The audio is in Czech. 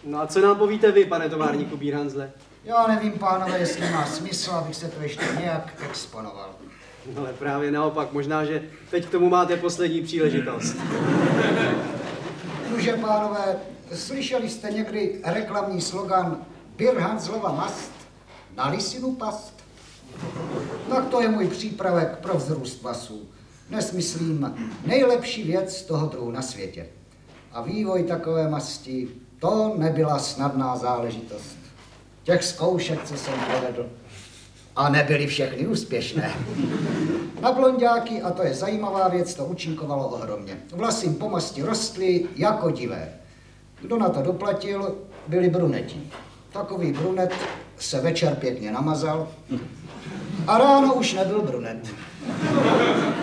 No a co nám povíte vy, pane továrníku Bírhanzle? Já nevím, pánové, jestli má smysl, abych se to ještě nějak exponoval. No ale právě naopak, možná, že teď k tomu máte poslední příležitost. Nuže, pánové, slyšeli jste někdy reklamní slogan Bírhanzlova mast na lisinu past? Tak to je můj přípravek pro vzrůst vlasů. Dnes myslím nejlepší věc toho druhu na světě. A vývoj takové masti, to nebyla snadná záležitost. Těch zkoušek, co jsem provedl, a nebyly všechny úspěšné. Na blonďáky, a to je zajímavá věc, to účinkovalo ohromně. Vlasy po masti rostly jako divé. Kdo na to doplatil, byli bruneti. Takový brunet se večer pěkně namazal a ráno už nebyl brunet.